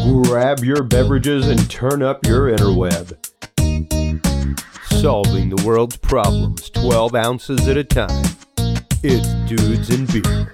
Grab your beverages and turn up your interweb. Solving the world's problems 12 ounces at a time. It's Dudes and Beer.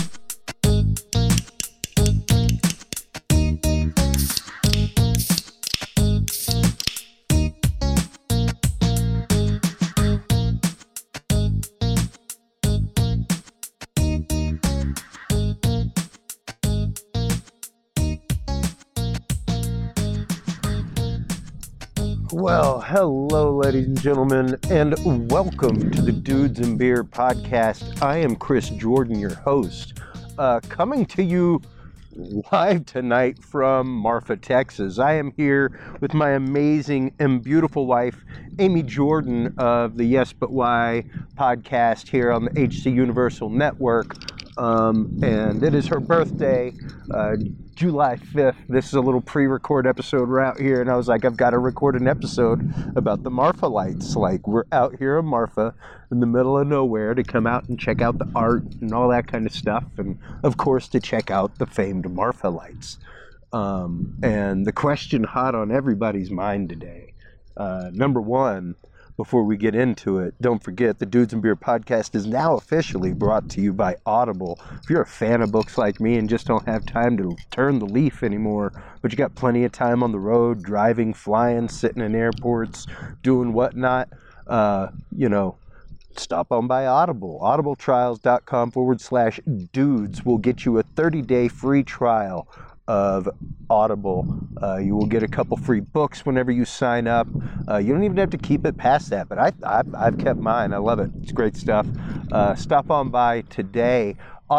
Well, hello, ladies and gentlemen, and welcome to the Dudes and Beer podcast. I am Chris Jordan, your host, coming to you live tonight from Marfa, Texas. I am here with my amazing and beautiful wife, Amy Jordan of the Yes But Why podcast here on the HC Universal Network. And it is her birthday, July 5th. This is a little pre-record episode. We're out here, and I was like, I've got to record an episode about the Marfa lights. Like, we're out here in Marfa in the middle of nowhere to come out and check out the art and all that kind of stuff. And, of course, to check out the famed Marfa lights. And the question hot on everybody's mind today, number one, before we get into it, don't forget the Dudes and Beer podcast is now officially brought to you by Audible. If you're a fan of books like me and just don't have time to turn the leaf anymore, but you got plenty of time on the road, driving, flying, sitting in airports, doing whatnot, stop on by Audible. audibletrials.com/dudes will get you a 30-day free trial of Audible. You will get a couple free books whenever you sign up. You don't even have to keep it past that, but I've kept mine. I love it. It's great stuff. Stop on by today,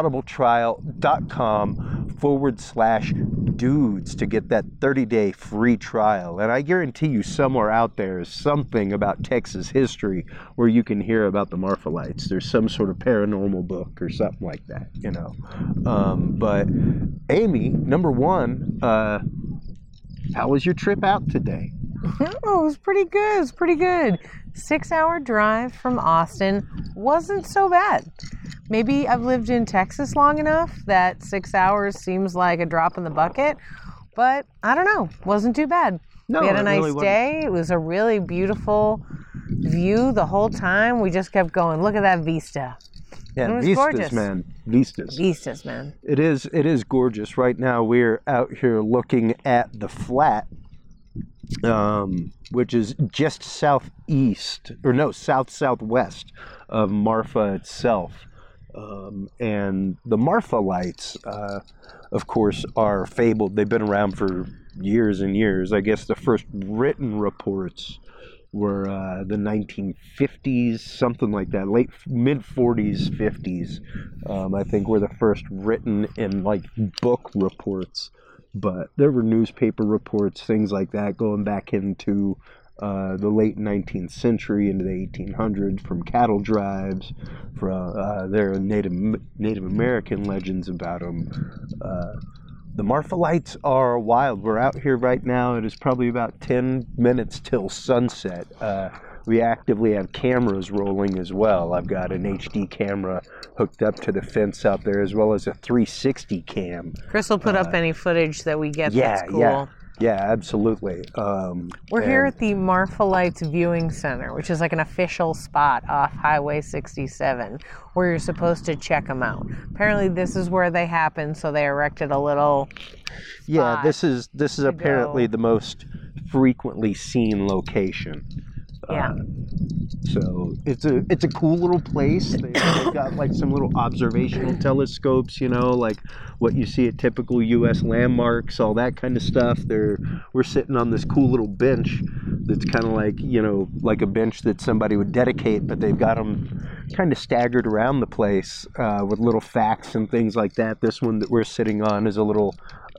audibletrial.com/dudes to get that 30-day free trial. And I guarantee you somewhere out there is something about Texas history where you can hear about the Marfa lights. There's some sort of paranormal book or something like that, you know. But Amy, number one, how was your trip out today? Oh, it was pretty good. It was pretty good. 6-hour drive from Austin wasn't so bad. Maybe I've lived in Texas long enough that 6 hours seems like a drop in the bucket, but I don't know. Wasn't too bad. No, we had a nice really day. It was a really beautiful view the whole time. We just kept going. Look at that vista. Yeah, it was vistas, gorgeous. man. Vistas. Vistas, man. It is gorgeous. Right now we're out here looking at the flat, which is just southwest of Marfa itself. And the Marfa lights, of course, are fabled. They've been around for years and years. I guess the first written reports were the 1950s, something like that, mid-40s, 50s, I think were the first written in like book reports. But there were newspaper reports, things like that, going back into the late 19th century into the 1800s, from cattle drives. There are Native American legends about them. The Marfa lights are wild. We're out here right now. It is probably about 10 minutes till sunset. We actively have cameras rolling as well. I've got an HD camera hooked up to the fence out there, as well as a 360 cam. Chris will put up any footage that we get that's cool. Yeah, absolutely. We're here at the Marfa Lights Viewing Center, which is like an official spot off Highway 67 where you're supposed to check them out. Apparently this is where they happen, so they erected a little spot. Yeah, this is apparently the most frequently seen location. Yeah. So it's a cool little place. They've got like some little observational telescopes, like what you see at typical U.S. landmarks, all that kind of stuff. We're sitting on this cool little bench that's kind of like, like a bench that somebody would dedicate, but they've got them kind of staggered around the place with little facts and things like that. This one that we're sitting on is a little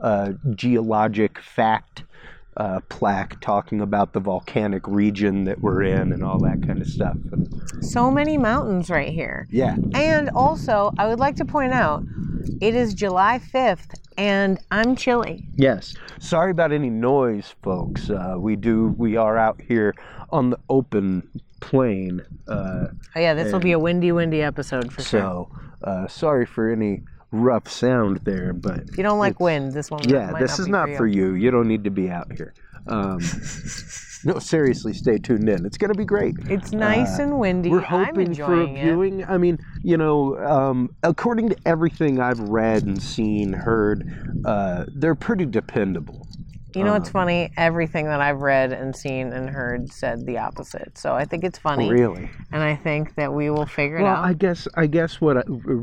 geologic fact plaque talking about the volcanic region that we're in and all that kind of stuff. So many mountains right here. Yeah. And also, I would like to point out, it is July 5th and I'm chilly. Yes. Sorry about any noise, folks. We are out here on the open plain. This will be a windy episode for sure. So, sorry for any rough sound there, but If you don't like wind, this one might this is be not for you. You don't need to be out here. No, seriously, stay tuned in. It's going to be great. It's nice and windy. We're I'm hoping for a enjoying it. viewing. I mean, according to everything I've read and seen, heard, they're pretty dependable. You know what's funny? Everything that I've read and seen and heard said the opposite. So I think it's funny. Really? And I think that we will figure it out. Well, I guess what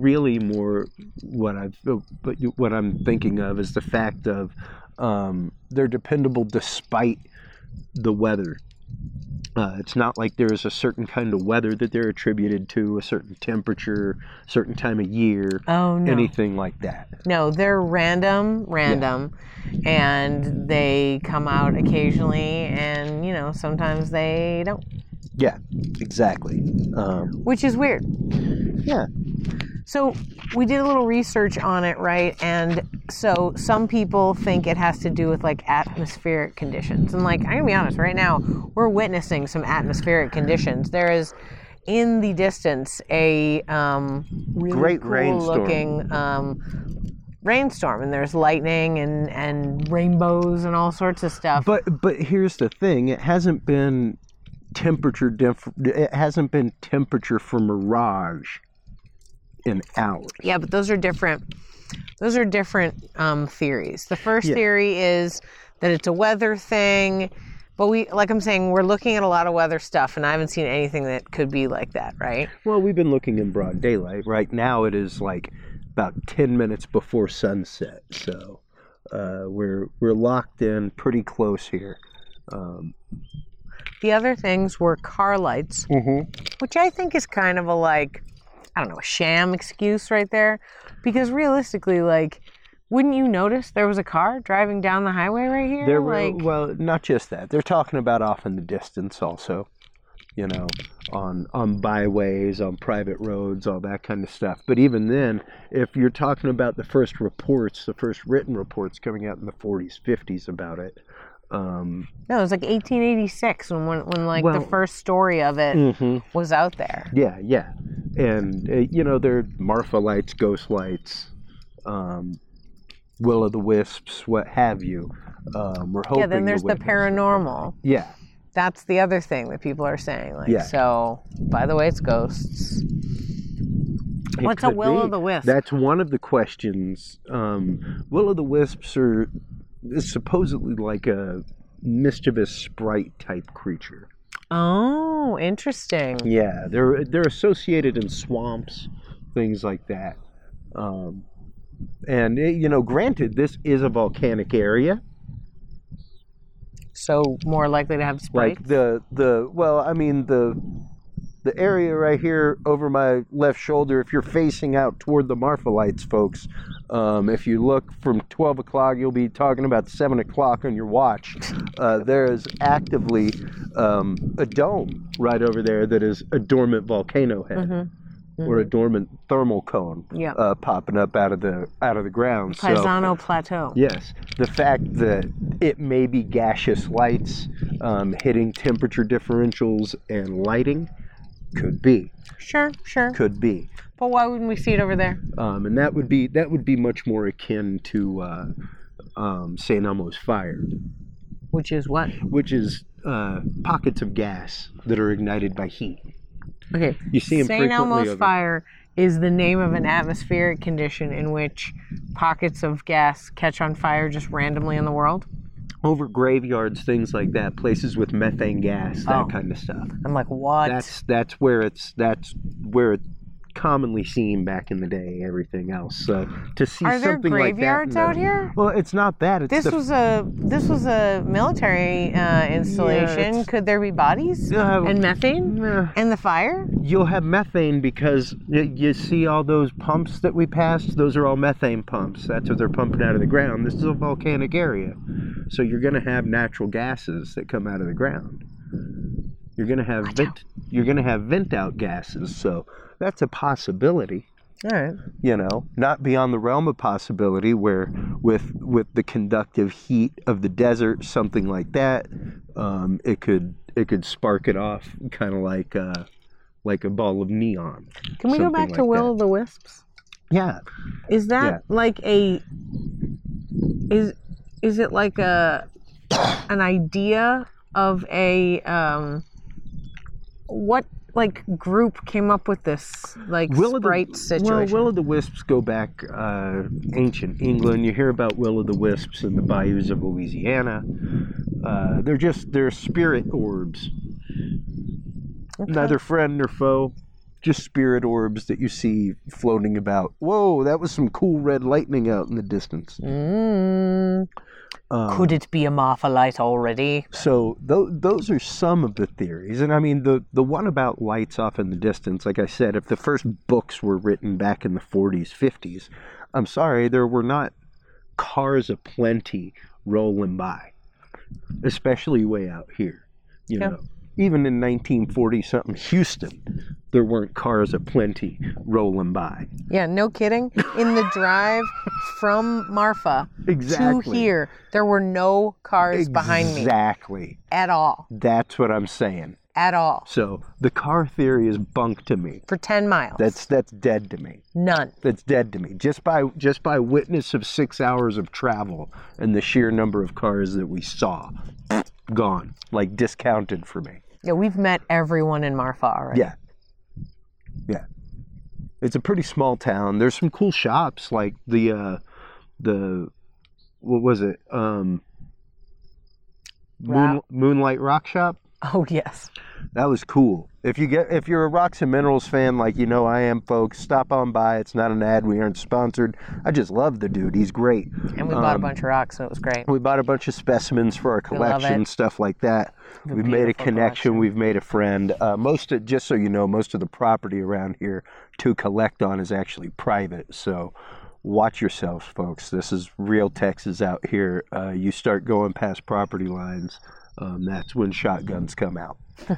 I'm thinking of is the fact of they're dependable despite the weather. It's not like there is a certain kind of weather that they're attributed to, a certain temperature, certain time of year, anything like that. No, they're random, and they come out occasionally, and, sometimes they don't. Yeah, exactly. Which is weird. Yeah. So we did a little research on it, right? And so some people think it has to do with like atmospheric conditions. And like, I'm gonna be honest, right now we're witnessing some atmospheric conditions. There is in the distance a really great cool looking rainstorm, and there's lightning and rainbows and all sorts of stuff. But here's the thing: it hasn't been temperature for mirage in hours. Yeah, but those are different theories. The first theory is that it's a weather thing, but we're looking at a lot of weather stuff, and I haven't seen anything that could be like that, right? Well, we've been looking in broad daylight. Right now it is like about 10 minutes before sunset, so we're locked in pretty close here. The other things were car lights, which I think is kind of a a sham excuse right there. Because realistically, wouldn't you notice there was a car driving down the highway right here? Well, not just that. They're talking about off in the distance also, on byways, on private roads, all that kind of stuff. But even then, if you're talking about the first written reports coming out in the 40s, 50s about it, no, it was like 1886 when the first story of it was out there. Yeah. And, there are Marfa lights, ghost lights, will-o'-the-wisps, what have you. We're hoping. Yeah, then there's the paranormal. Yeah. That's the other thing that people are saying. So, by the way, it's ghosts. What's a will-o'-the-wisp? That's one of the questions. Will-o'-the-wisps are supposedly like a mischievous sprite type creature. Oh, interesting. Yeah, they're associated in swamps, things like that. And granted, this is a volcanic area, so more likely to have sprites. Like the area right here over my left shoulder. If you're facing out toward the Marfa lights, folks, if you look from 12 o'clock, you'll be talking about 7 o'clock on your watch. There is actively a dome right over there that is a dormant volcano head, or a dormant thermal cone, popping up out of the ground. Paisano Plateau. Yes, the fact that it may be gaseous lights hitting temperature differentials and lighting. Could be. Sure. Could be. But why wouldn't we see it over there? And that would be much more akin to St. Elmo's fire. Which is what? Which is pockets of gas that are ignited by heat. Okay. You see them frequently. St. Elmo's fire is the name of an atmospheric condition in which pockets of gas catch on fire just randomly in the world. Over graveyards, things like that, places with methane gas, that kind of stuff. I'm like, what? That's where it's commonly seen back in the day. Everything else. So to see Are there something like that, graveyards out here? Well, it's not that. It's this was a military installation. Yeah, could there be bodies and methane and the fire? You'll have methane because you see all those pumps that we passed. Those are all methane pumps. That's what they're pumping out of the ground. This is a volcanic area, so you're going to have natural gases that come out of the ground. You're going to have vent out gases. So that's a possibility. All right. Not beyond the realm of possibility where with the conductive heat of the desert, something like that, it could spark it off kind of like a ball of neon. Can we go back to Will-o'-the-Wisps? Yeah. Is that Yeah. like a is it like an idea of a what like group came up with this like Sprite situation? Well, will-o'-the-wisps go back ancient England. You hear about will-o'-the-wisps in the bayous of Louisiana. They're spirit orbs. Okay. Neither friend nor foe, just spirit orbs that you see floating about. Whoa, that was some cool red lightning out in the distance. Could it be a Marfa light already? So those are some of the theories. And I mean, the one about lights off in the distance, like I said, if the first books were written back in the 40s, 50s, I'm sorry, there were not cars aplenty rolling by, especially way out here. You know, even in 1940-something Houston, there weren't cars aplenty rolling by. Yeah, no kidding. In the drive from Marfa Exactly. to here, there were no cars behind me Exactly. at all. That's what I'm saying. At all. So the car theory is bunk to me. For 10 miles. That's dead to me. None. That's dead to me. Just by witness of 6 hours of travel and the sheer number of cars that we saw, gone, like discounted for me. Yeah, we've met everyone in Marfa already. Yeah. Yeah. It's a pretty small town. There's some cool shops like the what was it? Moonlight Rock Shop. Oh yes. That was cool. If you're a Rocks and Minerals fan, like you know I am, folks, stop on by. It's not an ad. We aren't sponsored. I just love the dude. He's great. And we bought a bunch of rocks, so it was great. We bought a bunch of specimens for our collection, stuff like that. We've made a connection. We've made a friend. Just so you know, most of the property around here to collect on is actually private. So watch yourselves, folks. This is real Texas out here. You start going past property lines, that's when shotguns come out.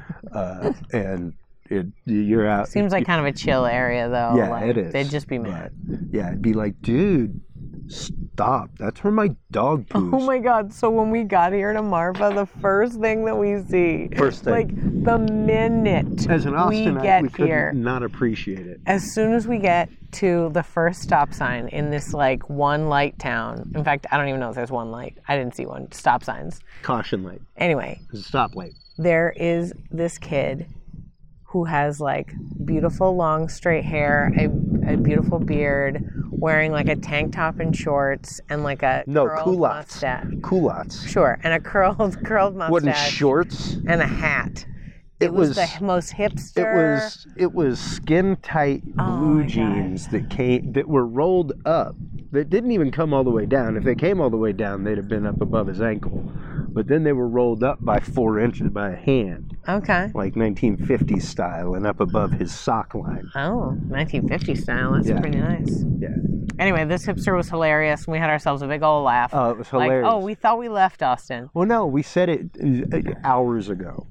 And you're out. Seems like kind of a chill area, though. Yeah, like, it is. They'd just be mad. Yeah, it'd be like, dude, stop. That's where my dog poos. Oh my God. So when we got here to Marfa, the first thing that we see, like the minute as an Austinite, we get could here, not appreciate it. as soon as we get to the first stop sign in this like one light town. In fact, I don't even know if there's one light. I didn't see one. Stop signs. Caution light. Anyway. There's a stoplight. There is this kid who has like beautiful long straight hair, a beautiful beard, wearing like a tank top and shorts and like a curled mustache. Culottes. Sure, and a curled mustache. Wasn't shorts. And a hat. It was the most hipster. It was skin tight blue jeans that were rolled up. That didn't even come all the way down. If they came all the way down, they'd have been up above his ankle. But then they were rolled up by 4 inches by a hand. Okay. Like 1950s style and up above his sock line. Oh, 1950s style. That's pretty nice. Yeah. Anyway, this hipster was hilarious, and we had ourselves a big old laugh. Oh, it was hilarious. Like, we thought we left Austin. Well, no, we said it hours ago.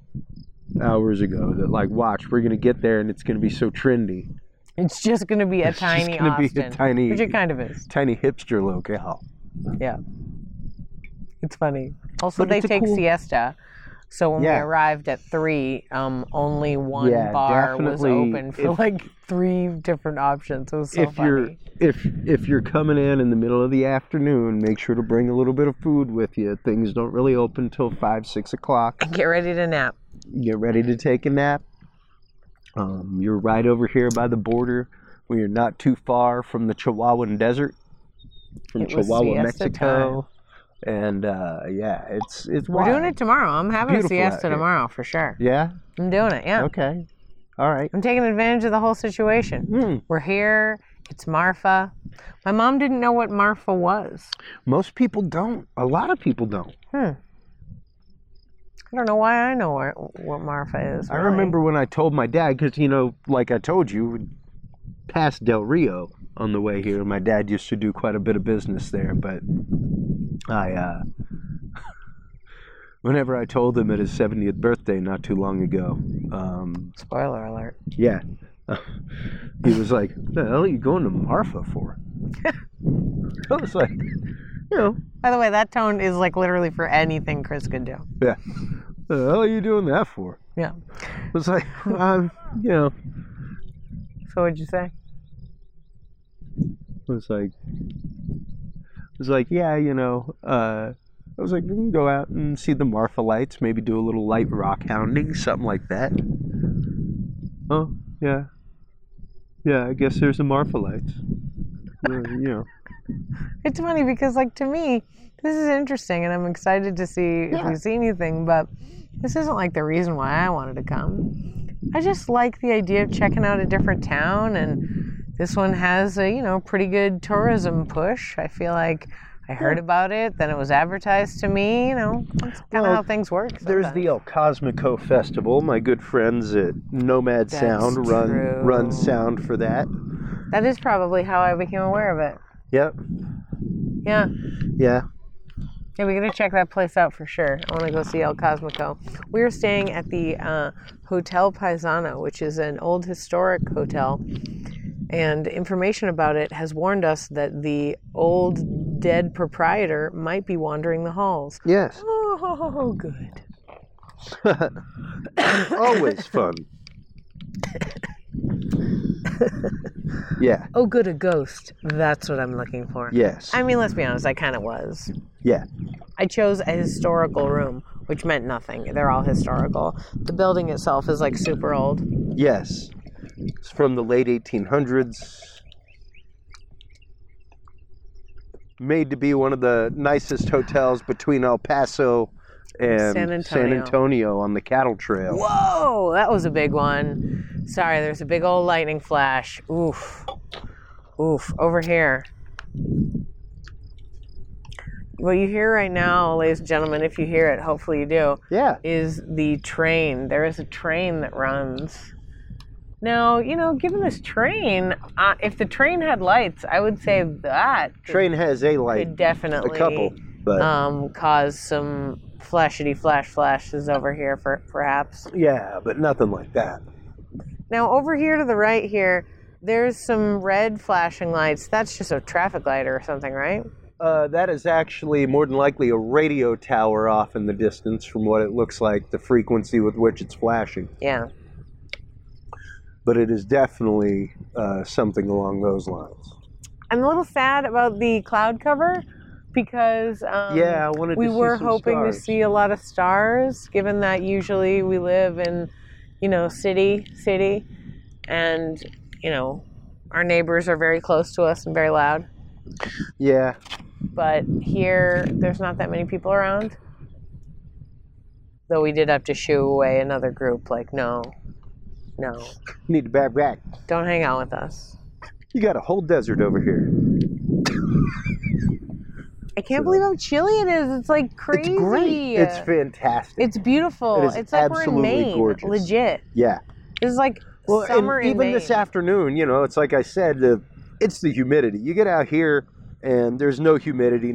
That like, watch, we're gonna get there and it's gonna be so trendy. It's just gonna be a tiny Austin, which it kind of is. Tiny hipster locale. Yeah, it's funny. Also, they take siesta, so when we arrived at 3, only one bar was open for like 3 different options. It was so funny. If you're coming in the middle of the afternoon, make sure to bring a little bit of food with you. Things don't really open till 5, 6 o'clock. And get ready to nap. Get ready to take a nap. You're right over here by the border. We are not too far from the Chihuahuan Desert, from Chihuahua, Mexico. And it's We're wild. doing it tomorrow. I'm having Beautiful a siesta tomorrow for sure. Yeah? I'm doing it, yeah. Okay. All right. I'm taking advantage of the whole situation. We're here. It's Marfa. My mom didn't know what Marfa was. Most people don't. A lot of people don't. I don't know why I know what Marfa is. I remember when I told my dad, because, like I told you, past Del Rio on the way here. My dad used to do quite a bit of business there, but whenever I told him at his 70th birthday not too long ago. Spoiler alert. Yeah. He was like, the hell are you going to Marfa for? I was like, By the way, that tone is like literally for anything Chris could do. Yeah. The hell are you doing that for? Yeah. It was like, So what'd you say? was like, yeah, I was like, we can go out and see the Marfa lights, maybe do a little light rock hounding, something like that. Oh, yeah. Yeah, I guess there's the Marfa lights. It's funny because, like, to me, this is interesting, and I'm excited to see if we see anything, but this isn't, like, the reason why I wanted to come. I just like the idea of checking out a different town, and this one has a, pretty good tourism push. I feel like I heard about it, then it was advertised to me, that's kind of how things work sometimes. There's the El Cosmico Festival. My good friends at Nomad Sound run sound for that. That is probably how I became aware of it. Yep. Yeah. Yeah. Yeah, we got to check that place out for sure. I want to go see El Cosmico. We were staying at the Hotel Paisano, which is an old historic hotel. And information about it has warned us that the old dead proprietor might be wandering the halls. Yes. Oh, good. Always fun. Yeah. Oh, good, a ghost. That's what I'm looking for. Yes. I mean, let's be honest, I kind of was. Yeah. I chose a historical room, which meant nothing. They're all historical. The building itself is, like, super old. Yes. It's from the late 1800s. Made to be one of the nicest hotels between El Paso and San Antonio on the cattle trail. Whoa, that was a big one. Sorry, there's a big old lightning flash. Oof. Oof, over here. What you hear right now, ladies and gentlemen, if you hear it, hopefully you do, is the train. There is a train that runs. Now, given this train, if the train had lights, I would say that train has a light. Could definitely a couple, but cause some flashes over here, perhaps. Yeah, but nothing like that. Now, over here to the right here, there's some red flashing lights. That's just a traffic light or something, right? That is actually more than likely a radio tower off in the distance from what it looks like, the frequency with which it's flashing. Yeah. But it is definitely something along those lines. I'm a little sad about the cloud cover because I wanted we to were see some hoping stars. to see a lot of stars, given that usually we live in, city, and, our neighbors are very close to us and very loud. Yeah. But here, there's not that many people around. Though we did have to shoo away another group, like, no. Need to back. Don't hang out with us. You got a whole desert over here. I can't believe how chilly it is. It's like crazy. It's great. It's fantastic. It's beautiful. It's like we're in Maine. Gorgeous. Legit. Yeah. This is like summer in even Maine. this afternoon, it's like I said, it's the humidity. You get out here and there's no humidity.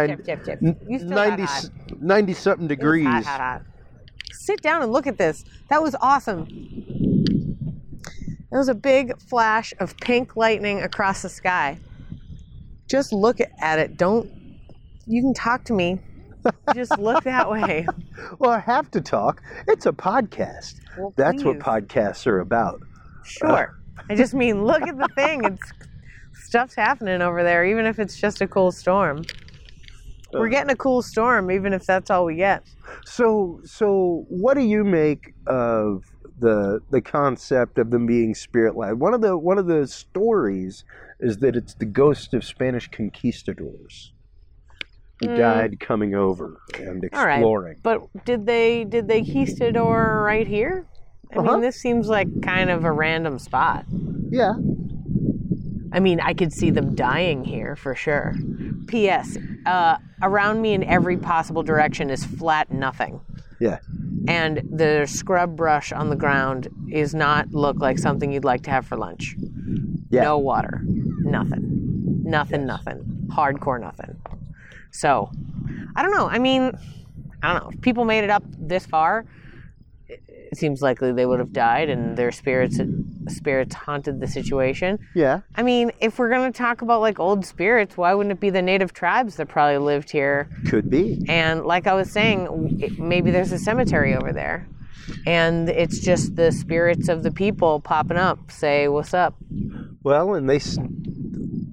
90-something degrees. Hot. Sit down and look at this. That was awesome. There was a big flash of pink lightning across the sky. Just look at it. You can talk to me. Just look that way. Well, I have to talk. It's a podcast. Well, that's what please. podcasts are about. Sure. I just mean, look at the thing. Stuff's happening over there, even if it's just a cool storm. We're getting a cool storm, even if that's all we get. So what do you make of the concept of them being spirit-led? One of the stories is that it's the ghost of Spanish conquistadors who died coming over and exploring. All right. But did they conquistador right here? I mean, this seems like kind of a random spot. Yeah. I mean, I could see them dying here for sure. P.S. Around me in every possible direction is flat nothing. Yeah. And the scrub brush on the ground does not look like something you'd like to have for lunch. Yeah. No water. Nothing. Nothing. Hardcore nothing. So, I don't know. I mean, I don't know. If people made it up this far, it seems likely they would have died and their spirits haunted the situation. Yeah. I mean, if we're going to talk about like old spirits, why wouldn't it be the native tribes that probably lived here? Could be. And like I was saying, maybe there's a cemetery over there. And it's just the spirits of the people popping up, say, what's up? Well, and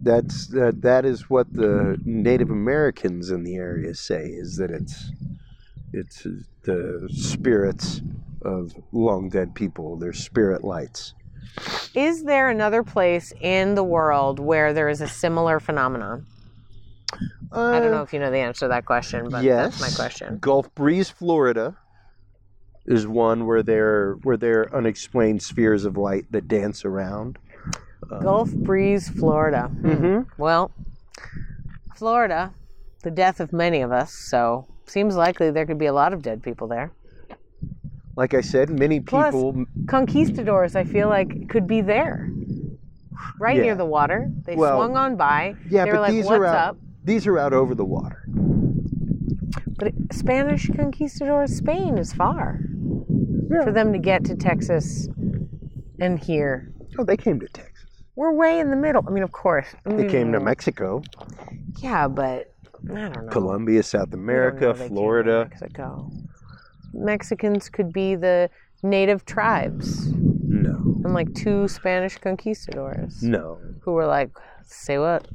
that is what the Native Americans in the area say, is that it's the spirits of long dead people. They're spirit lights. Is there another place in the world where there is a similar phenomenon? I don't know if you know the answer to that question, but yes, that's my question. Gulf Breeze, Florida, is one where there are unexplained spheres of light that dance around. Gulf Breeze, Florida. Mm-hmm. Well, Florida, the death of many of us, so seems likely there could be a lot of dead people there. Like I said, many people... Plus, conquistadors, I feel like, could be there. Right near the water. They swung on by. Yeah, they were but like, these what's are out, up? These are out over the water. But Spanish conquistadors, Spain is far. Yeah. For them to get to Texas and here. Oh, they came to Texas. We're way in the middle. I mean, of course. They came to Mexico. Yeah, but I don't know. Colombia, South America, Florida. Mexico. Mexicans could be the native tribes. No. And like 2 Spanish conquistadors. No. Who were like, say what?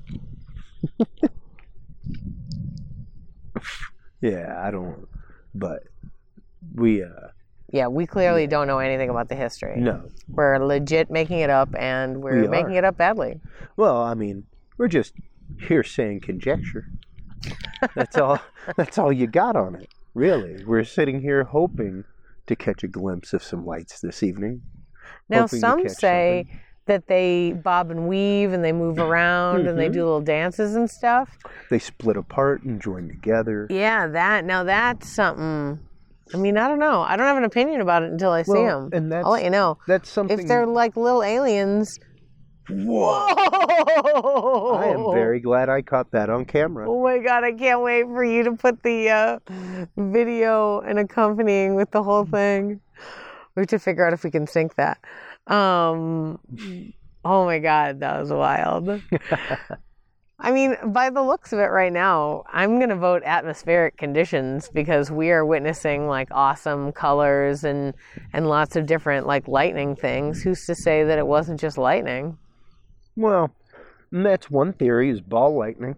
Yeah, I don't. But we. Yeah, we clearly don't know anything about the history. No. We're legit making it up, and we're making it up badly. Well, I mean, we're just here saying conjecture. That's all. That's all you got on it, really. We're sitting here hoping to catch a glimpse of some lights this evening. Now, some say that they bob and weave, and they move around, and they do little dances and stuff. They split apart and join together. Yeah, that's something. I mean, I don't know. I don't have an opinion about it until I see them. And I'll let you know. That's something. If they're like little aliens. Whoa! I am very glad I caught that on camera. Oh my God, I can't wait for you to put the video and accompanying with the whole thing. We have to figure out if we can sync that. Oh my God, that was wild. I mean, by the looks of it right now, I'm going to vote atmospheric conditions because we are witnessing like awesome colors and lots of different like lightning things. Who's to say that it wasn't just lightning? Well, and that's one theory, is ball lightning.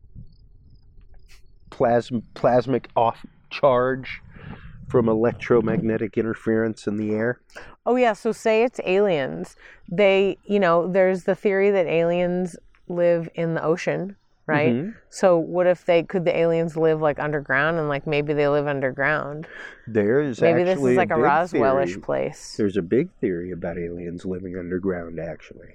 Plasmic off charge from electromagnetic interference in the air. Oh yeah, so say it's aliens. They, there's the theory that aliens live in the ocean, right? Mm-hmm. So what if could the aliens live like underground, and like maybe they live underground? Maybe this is like a Roswell-ish place. There's a big theory about aliens living underground, actually.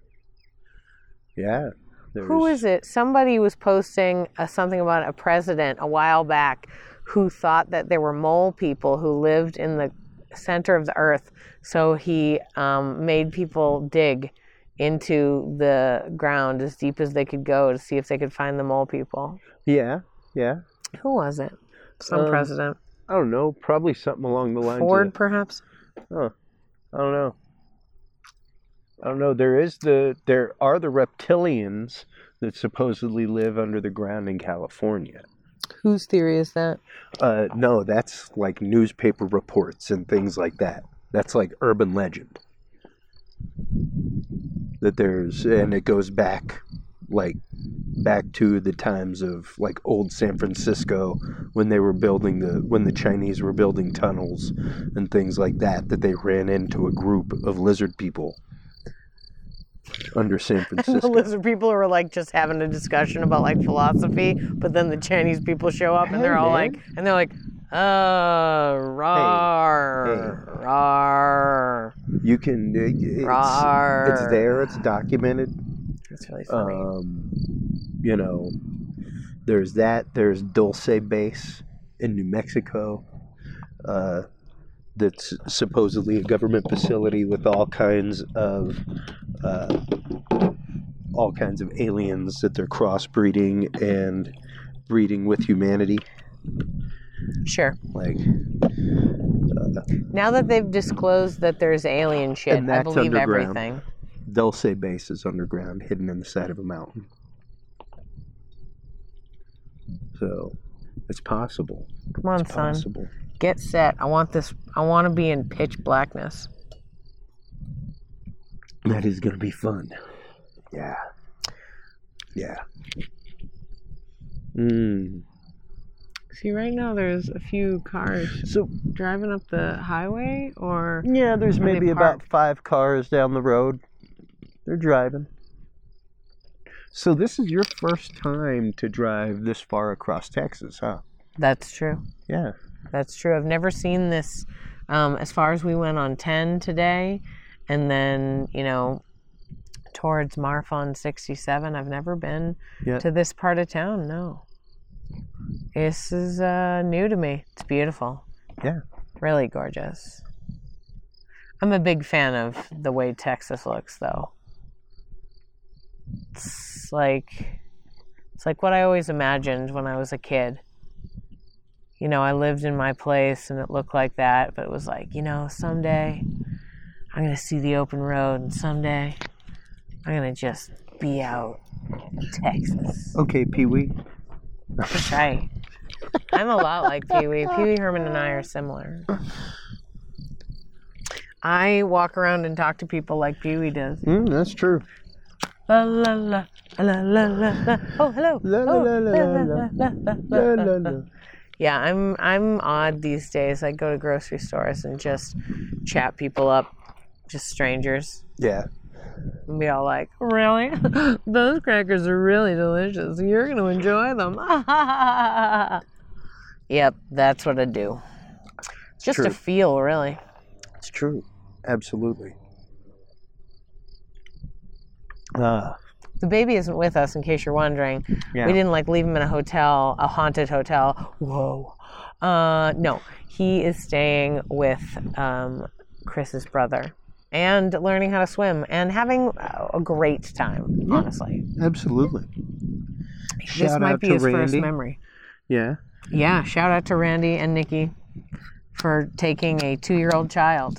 Yeah. Who is it? Somebody was posting something about a president a while back who thought that there were mole people who lived in the center of the earth. So he made people dig into the ground as deep as they could go to see if they could find the mole people. Yeah. Who was it? Some president. I don't know. Probably something along the lines Ford, of... perhaps? Huh. I don't know. There are the reptilians that supposedly live under the ground in California. Whose theory is that? No, that's like newspaper reports and things like that. That's like urban legend. And it goes back to the times of like old San Francisco when the Chinese were building tunnels and things like that they ran into a group of lizard people under San Francisco. And the lizard people were like just having a discussion about like philosophy, but then the Chinese people show up and they're all like, rawr, rawr. You can, it's there, it's documented. It's really funny. There's Dulce Base in New Mexico. That's supposedly a government facility with all kinds of aliens that they're crossbreeding and breeding with humanity. Sure. Like now that they've disclosed that there's alien shit, I believe everything. Dulce Base is underground, hidden in the side of a mountain. So it's possible. Come on, son. Possible. Get set. I want this. I want to be in pitch blackness. That is going to be fun. Yeah. Yeah. See, right now there's a few cars So driving up the highway, or yeah, there's Are they maybe about parked? 5 cars down the road. They're driving. So this is your first time to drive this far across Texas, huh? That's true. Yeah. That's true. I've never seen this as far as we went on 10 today, and then, towards Marfa 67. I've never been Yeah. to this part of town, no. This is new to me. It's beautiful. Yeah. Really gorgeous. I'm a big fan of the way Texas looks, though. It's like what I always imagined when I was a kid. I lived in my place and it looked like that, but it was like, someday I'm going to see the open road, and someday I'm going to just be out in Texas. Okay, Pee-wee. I'm a lot like Pee-wee. Pee-wee Herman and I are similar. I walk around and talk to people like Pee-wee does. That's true. La la la la la la la. Oh, hello. La la la la la la la la. Yeah, I'm odd these days. I go to grocery stores and just chat people up, just strangers, Yeah. and be all like, "Really? Those crackers are really delicious. You're going to enjoy them." Yep, that's what I do. It's just True. a feel, really. It's true. Absolutely. The baby isn't with us, in case you're wondering. Yeah. We didn't leave him in a hotel, a haunted hotel. Whoa. No, he is staying with Chris's brother and learning how to swim and having a great time, honestly. Absolutely. This Shout might out be to his first Randy. memory. Yeah. Yeah, shout out to Randy and Nikki for taking a 2-year-old child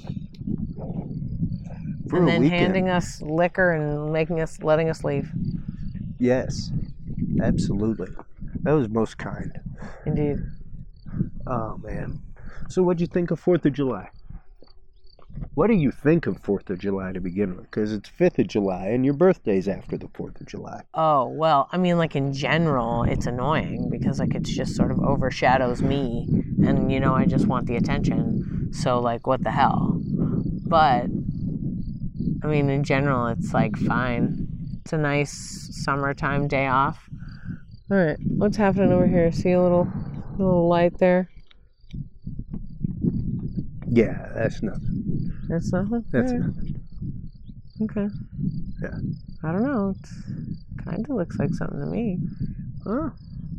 For and a then weekend. handing us liquor and letting us leave. Yes. Absolutely. That was most kind. Indeed. Oh, man. So what'd you think of 4th of July? What do you think of 4th of July to begin with? Because it's 5th of July and your birthday's after the 4th of July. Oh, well, I mean, in general, it's annoying because, it just sort of overshadows me and, I just want the attention. So, what the hell? But, I mean, in general, it's, fine. It's a nice summertime day off. All right, what's happening over here? See a little light there? Yeah, that's nothing. That's nothing? That's All right. nothing. Okay. Yeah. I don't know. It kind of looks like something to me. Oh.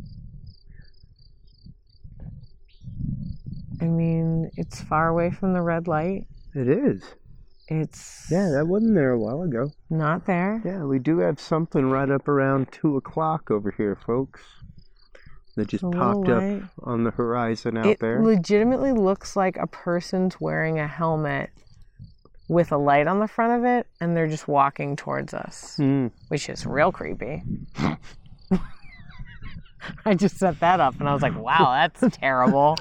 I mean, it's far away from the red light. It is. It's Yeah, that wasn't there a while ago. not there. Yeah, we do have something right up around 2 o'clock over here, folks. That just A little popped up light. on the horizon out It there. legitimately looks like a person's wearing a helmet with a light on the front of it, and they're just walking towards us, which is real creepy. I just set that up, and I was like, wow, that's terrible.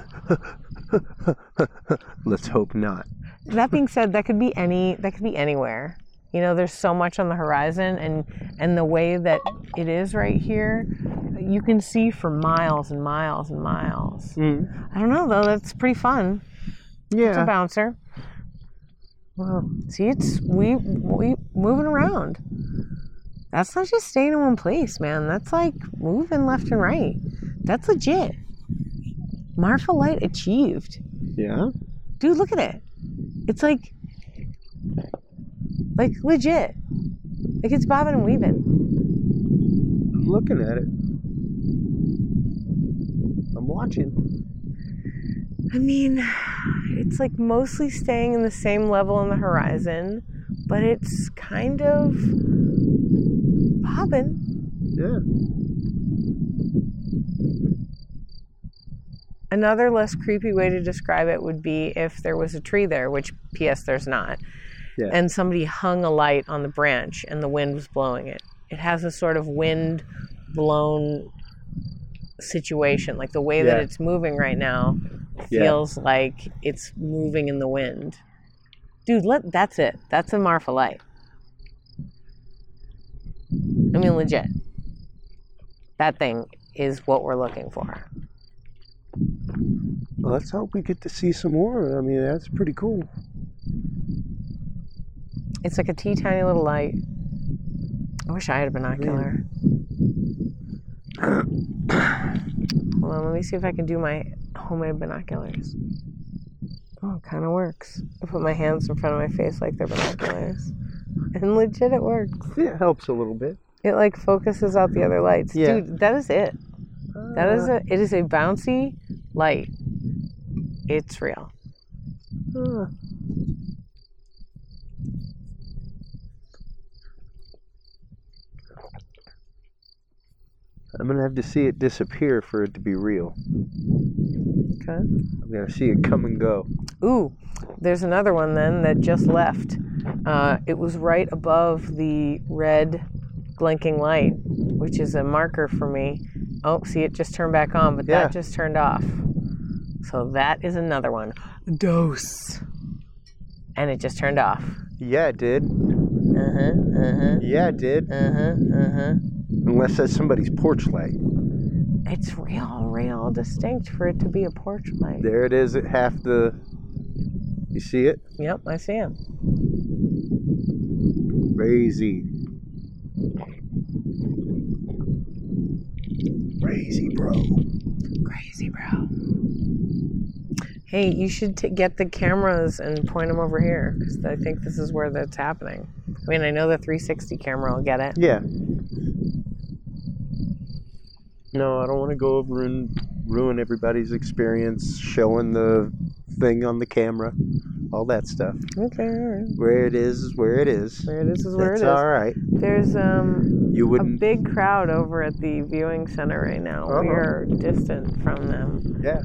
Let's hope not. That being said, that could be anywhere. There's so much on the horizon, and the way that it is right here, you can see for miles and miles and miles. I don't know, though. That's pretty fun. It's a Yeah. bouncer. Wow. See, it's we moving around. That's not just staying in one place, man. That's moving left and right. That's legit. Marfa Light achieved. Yeah? Dude, look at it. It's legit. It's bobbing and weaving. I'm looking at it. I'm watching. I mean, it's mostly staying in the same level on the horizon, but it's kind of bobbing. Yeah. Another less creepy way to describe it would be if there was a tree there, which, P.S., there's not, Yeah. and somebody hung a light on the branch and the wind was blowing it. It has a sort of wind-blown situation. The way that Yeah. it's moving right now feels like it's moving in the wind. Dude, that's it. That's a Marfa Light. I mean, legit. That thing is what we're looking for. Well, let's hope we get to see some more. I mean, that's pretty cool. It's like a teeny little light. I wish I had a binocular. Hold on, let me see if I can do my homemade binoculars. Oh, it kind of works. I put my hands in front of my face like they're binoculars. And legit, it works. It helps a little bit. It like focuses out the other lights. Yeah. Dude, that is it. It is a bouncy light. It's real. I'm going to have to see it disappear for it to be real. Okay. I'm going to see it come and go. Ooh, there's another one then that just left. It was right above the red blinking light, which is a marker for me. Oh, see, it just turned back on, but that just turned off. So that is another one. Dose. And it just turned off. Yeah, it did. Yeah, it did. Unless that's somebody's porch light. It's real distinct for it to be a porch light. There it is at half the... You see it? Yep, I see it. Crazy. Crazy, bro. Crazy, bro. Hey, you should get the cameras and point them over here, because I think this is where that's happening. I mean, I know the 360 camera will get it. Yeah. No, I don't want to go over and ruin everybody's experience showing the thing on the camera. All that stuff. Okay, all right. Where it is where it is. Where it is where it is. That's all right. There's You wouldn't... a big crowd over at the viewing center right now. We are distant from them. Yeah.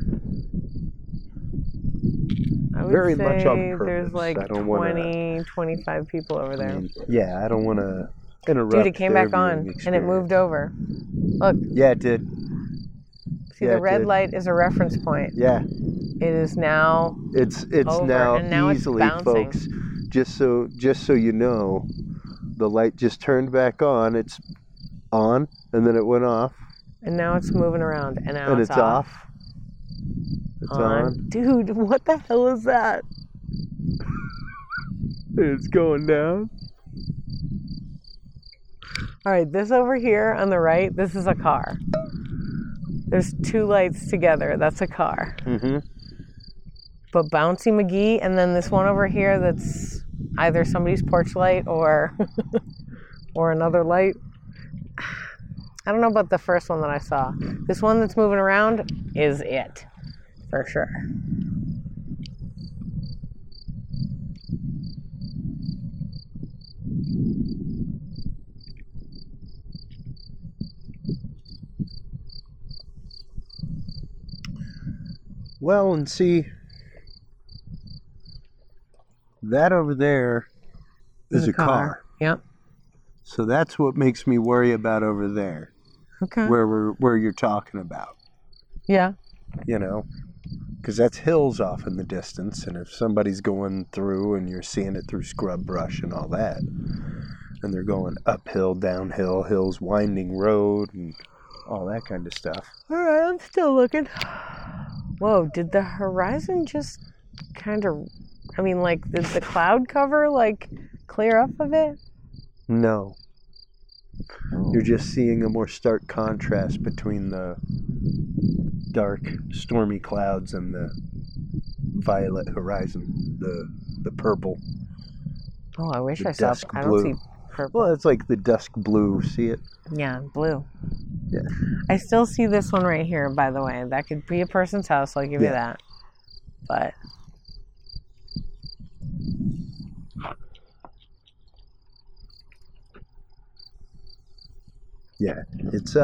I would Very say much on purpose. There's like I don't 25 people over there. Yeah, I don't want to interrupt. Dude, it came their back on viewing and it moved over. Look. Yeah, it did. See, the red light is a reference point. Yeah. It is now It's over, now, and now easily, it's bouncing. folks. Just so you know, the light just turned back on. It's on, and then it went off. And now it's moving around, and now it's off. It's on. Dude, what the hell is that? It's going down. All right, this over here on the right, this is a car. There's two lights together. That's a car. Mm-hmm. But Bouncy McGee, and then this one over here that's either somebody's porch light or or another light. I don't know about the first one that I saw. This one that's moving around is it, for sure. Well, and see, that over there is a car. Yep. So that's what makes me worry about over there. Okay. Where you're talking about. Yeah. You know, because that's hills off in the distance, and if somebody's going through and you're seeing it through scrub brush and all that, and they're going uphill, downhill, hills, winding road, and all that kind of stuff. All right, I'm still looking. Whoa, did the horizon just kind of, I mean, like, did the cloud cover, like, clear up a bit? No. Oh. You're just seeing a more stark contrast between the dark, stormy clouds and the violet horizon, the purple. Oh, I wish the I saw. dusk I don't blue. see purple. Well, it's like the dusk blue. See it? Yeah, blue. Yeah. I still see this one right here, by the way. That could be a person's house, I'll give you that. But yeah, it's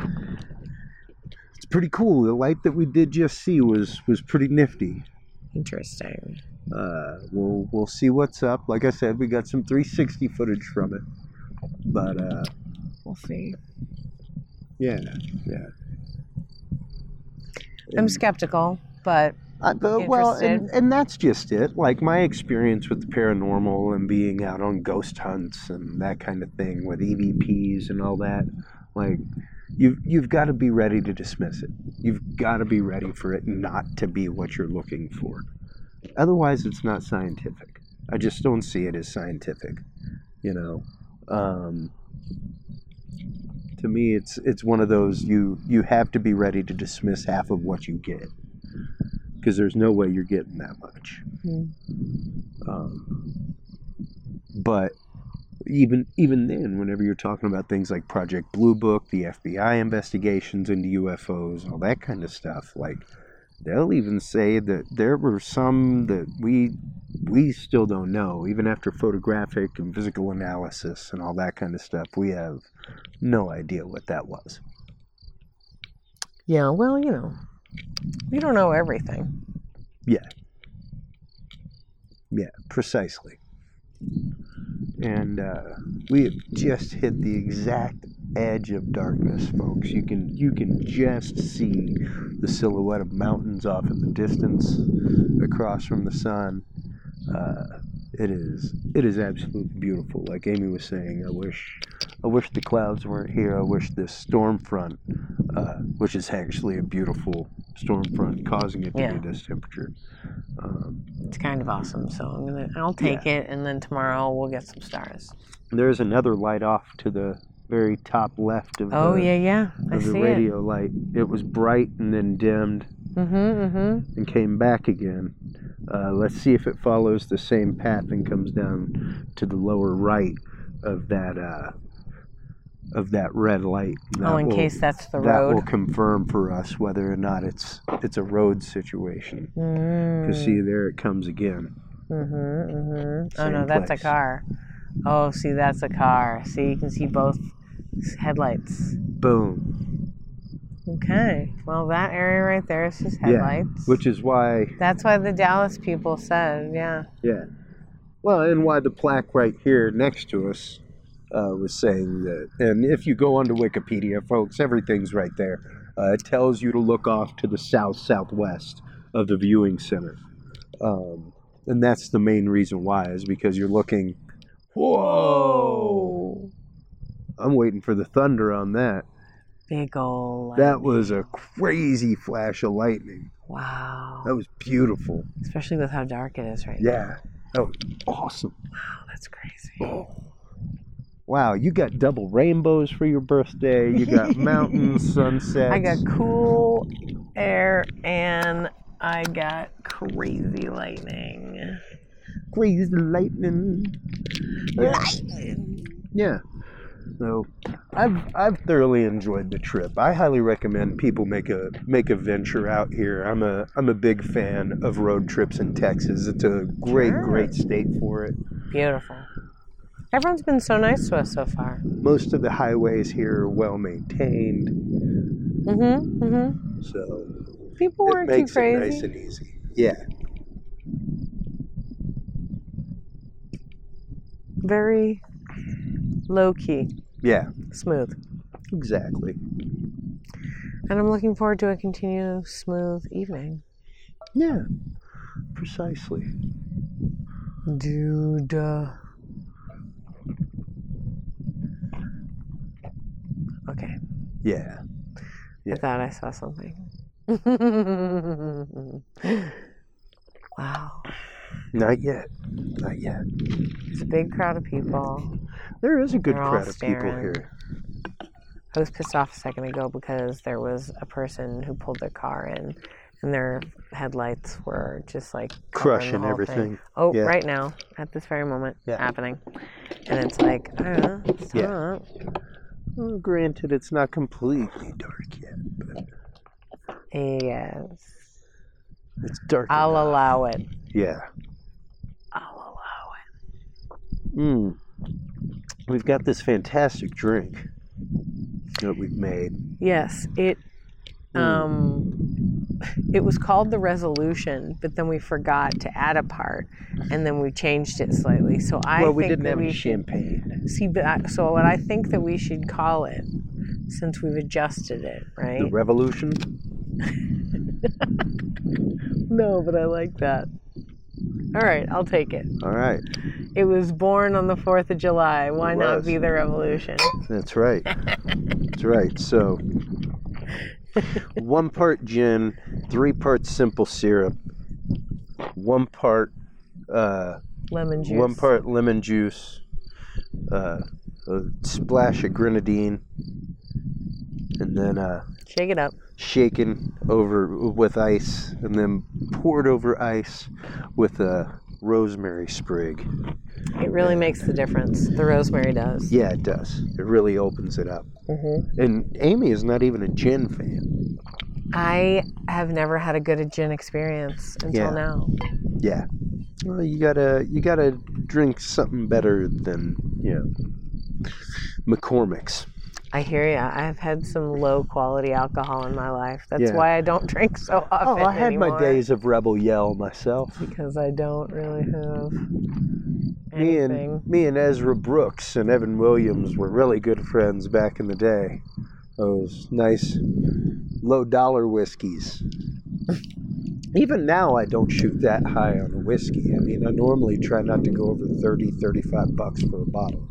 pretty cool. The light that we did just see was pretty nifty. interesting. We'll see what's up. Like I said, we got some 360 footage from it, but We'll see. yeah. I'm skeptical, but Well, interested. and that's just it. Like my experience with the paranormal and being out on ghost hunts and that kind of thing with EVPs and all that, like you've got to be ready to dismiss it. You've got to be ready for it not to be what you're looking for. Otherwise, it's not scientific. I just don't see it as scientific. You know, to me, it's one of those you have to be ready to dismiss half of what you get. Because there's no way you're getting that much. But even then, whenever you're talking about things like Project Blue Book, the FBI investigations into UFOs, all that kind of stuff, like they'll even say that there were some that we still don't know, even after photographic and physical analysis and all that kind of stuff. We have no idea what that was. Yeah, well, you know, we don't know everything. Yeah, precisely. And we have just hit the exact edge of darkness, folks. You can just see the silhouette of mountains off in the distance, across from the sun. It is absolutely beautiful. Like Amy was saying, I wish the clouds weren't here. I wish this storm front, which is actually a beautiful storm front, causing it to be this temperature. It's kind of awesome. So I'll take it, and then tomorrow we'll get some stars. There's another light off to the very top left of I the see radio light. It was bright and then dimmed, and came back again. Let's see if it follows the same path and comes down to the lower right of that red light. In case that's the that road. That will confirm for us whether or not it's a road situation. Because see, there it comes again. Oh no, that's a car. Oh, see, that's a car. See, you can see both headlights. Boom. Okay. Well, that area right there is just headlights. Yeah, which is why... That's why the Dallas people said, Yeah. Well, and why the plaque right here next to us was saying that... And if you go onto Wikipedia, folks, everything's right there. It tells you to look off to the southwest of the viewing center. And that's the main reason why, is because you're looking... Whoa! I'm waiting for the thunder on that. Big ol' lightning. That was a crazy flash of lightning. Wow. That was beautiful. Especially with how dark it is right now. Yeah. That was awesome. Wow, that's crazy. Oh. Wow, you got double rainbows for your birthday. You got mountains, sunsets. I got cool air and I got crazy lightning. Crazy lightning. Lightning. Yeah. So I've thoroughly enjoyed the trip. I highly recommend people make a venture out here. I'm a big fan of road trips in Texas. It's a great state for it. Beautiful. Everyone's been so nice to us so far. Most of the highways here are well maintained. So people weren't too crazy. It makes it nice and easy. Yeah. Very low key. Yeah. Smooth. Exactly. And I'm looking forward to a continued smooth evening. Yeah. Precisely. Dude. Okay. Yeah. I thought I saw something. Wow. Not yet. Not yet. It's a big crowd of people. There is a good They're all crowd of people staring. here. I was pissed off a second ago because there was a person who pulled their car in and their headlights were just like covering the Crushing whole everything. thing. Oh, Yeah. right now, at this very moment, Yeah. happening. And it's like, I don't know. Stop. Yeah. Well, granted, it's not completely dark yet, but Yes. it's dark I'll enough. allow it. Yeah. I'll allow it. We've got this fantastic drink that we've made. Yes, it was called the Resolution, but then we forgot to add a part, and then we changed it slightly. So We think didn't that have we any should champagne. see. So what I think that we should call it, since we've adjusted it, right? The Revolution? No, but I like that. All right, I'll take it. All right. It was born on the 4th of July. Why not be the revolution? That's right. That's right. So, 1 part gin, 3 parts simple syrup, 1 part lemon juice. 1 part lemon juice, a splash of grenadine, and then shake it up. Shaken over with ice, and then poured over ice with a rosemary sprig. It really makes the difference. The rosemary does. Yeah, it does. It really opens it up. Mm-hmm. And Amy is not even a gin fan. I have never had a good gin experience until now. Yeah. Well, you gotta drink something better than McCormick's. I hear ya. I've had some low quality alcohol in my life. That's why I don't drink so often. Oh, I had anymore. my days of Rebel Yell myself. Because I don't really have anything. Me and Ezra Brooks and Evan Williams were really good friends back in the day. Those nice low dollar whiskeys. Even now I don't shoot that high on a whiskey. I mean, I normally try not to go over $30-$35 for a bottle.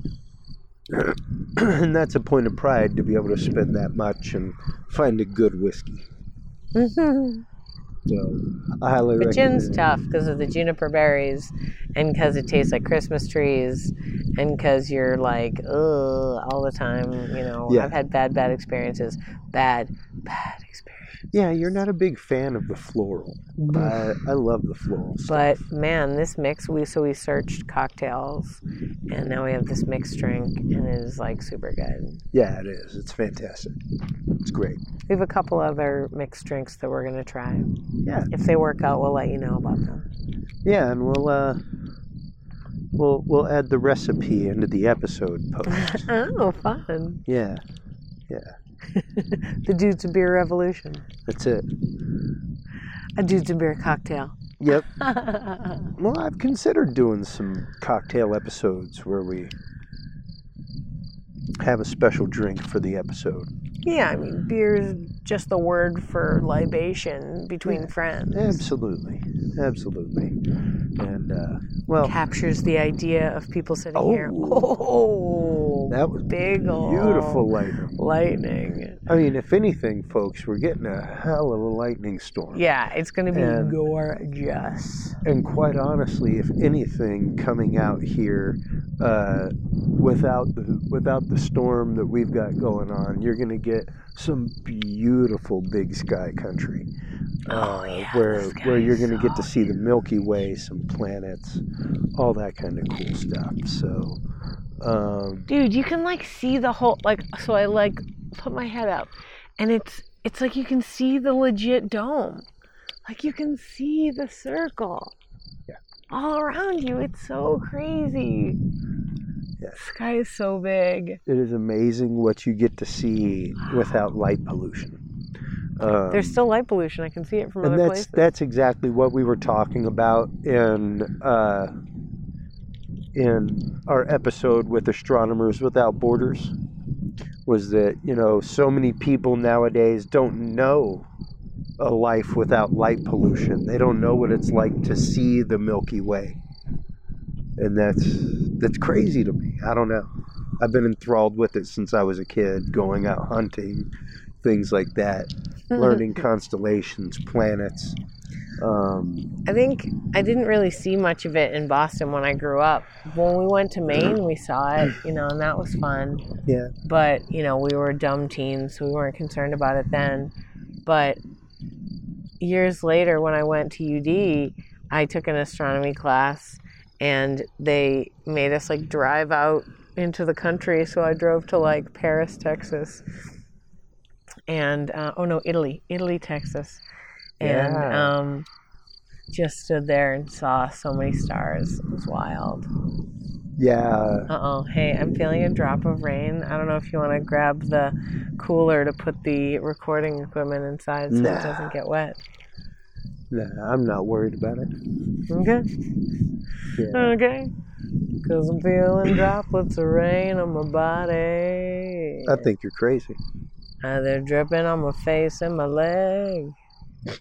And that's a point of pride to be able to spend that much and find a good whiskey. Mm-hmm. So I highly recommend gin's tough because of the juniper berries and because it tastes like Christmas trees and because you're like, ugh, all the time. I've had bad experiences. Bad experiences. Yeah, you're not a big fan of the floral. I love the floral stuff. But man, this mix, we searched cocktails and now we have this mixed drink and it is like super good. Yeah, it is. It's fantastic. It's great. We have a couple other mixed drinks that we're going to try. Yeah. If they work out, we'll let you know about them. Yeah, and we'll add the recipe into the episode post. Oh, fun. Yeah. The Dudes and Beer Revolution. That's it. A Dudes and Beer cocktail. Yep. Well, I've considered doing some cocktail episodes where we have a special drink for the episode. Yeah, I mean, beer is just the word for libation between friends. Absolutely. And, captures the idea of people sitting here. Oh, that was big beautiful lightning. I mean, if anything, folks, we're getting a hell of a lightning storm. Yeah, it's going to be gorgeous. And quite honestly, if anything, coming out here without the storm that we've got going on, you're going to get some beautiful big sky country. Where you're going to get to see the Milky Way, some planets, all that kind of cool stuff. So, dude, you can see the whole So I put my head up, and it's like you can see the legit dome, you can see the circle, all around you. It's so crazy. Yeah. The sky is so big. It is amazing what you get to see without light pollution. There's still light pollution. I can see it from other places. That's exactly what we were talking about in our episode with Astronomers Without Borders. Was that, so many people nowadays don't know a life without light pollution. They don't know what it's like to see the Milky Way. And that's crazy to me. I don't know. I've been enthralled with it since I was a kid, going out hunting, things like that, learning constellations, planets. I think I didn't really see much of it in Boston when I grew up. When we went to Maine, we saw it, and that was fun. Yeah. But, we were dumb teens, so we weren't concerned about it then. But years later, when I went to UD, I took an astronomy class, and they made us drive out into the country. So I drove to Paris, Texas, and Italy, Texas, and just stood there and saw so many stars. It was wild. Yeah. Hey, I'm feeling a drop of rain. I don't know if you want to grab the cooler to put the recording equipment inside so it doesn't get wet. Nah, I'm not worried about it. Okay. Yeah. Okay. Because I'm feeling droplets of rain on my body. I think you're crazy. They're dripping on my face and my leg.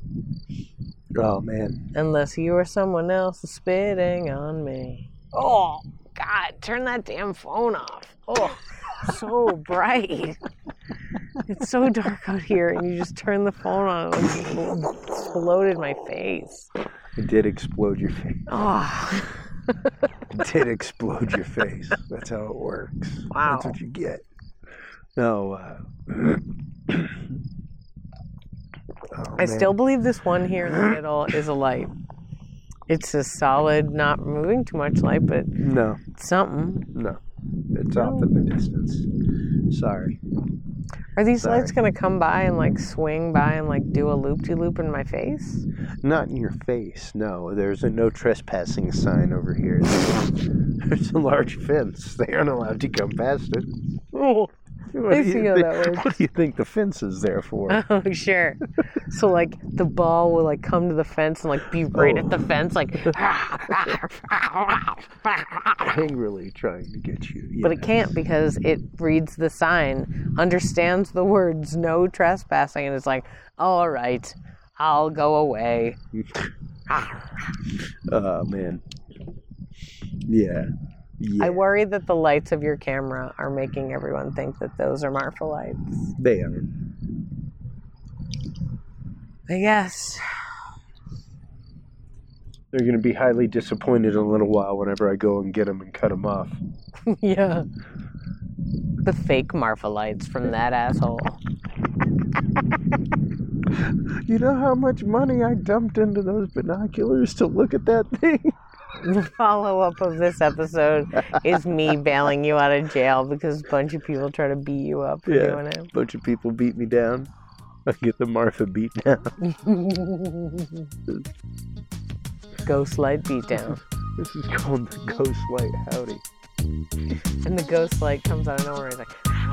Oh, man. Unless you or someone else is spitting on me. Oh, God, turn that damn phone off. Oh, so bright. It's so dark out here, and you just turn the phone on and it exploded my face. It did explode your face. Oh. It did explode your face. That's how it works. Wow. That's what you get. No, I still believe this one here in the middle is a light. It's a solid, not moving too much light, but No. something. No. It's off in the distance. Sorry. Are these Sorry. lights going to come by and like swing by and like do a loop-de-loop in my face? Not in your face, no. There's a no trespassing sign over here. There's a large fence. They aren't allowed to come past it. Oh, I see how that works. What do you think the fence is there for? Oh, sure. So like the ball will like come to the fence and like be right at the fence, like. Angrily trying to get you. But it can't because it reads the sign, understands the words no trespassing, and it's like, all right, I'll go away. Oh, man. Yeah. I worry that the lights of your camera are making everyone think that those are Marfa lights. They are. I guess. They're going to be highly disappointed in a little while whenever I go and get them and cut them off. Yeah. The fake Marfa lights from that asshole. You know how much money I dumped into those binoculars to look at that thing? The follow-up of this episode is me bailing you out of jail because a bunch of people try to beat you up for doing it. A bunch of people beat me down. I get the Marfa beat down. Ghost light beatdown. This is called the Ghost Light Howdy. And the ghost light comes out of nowhere. He's like...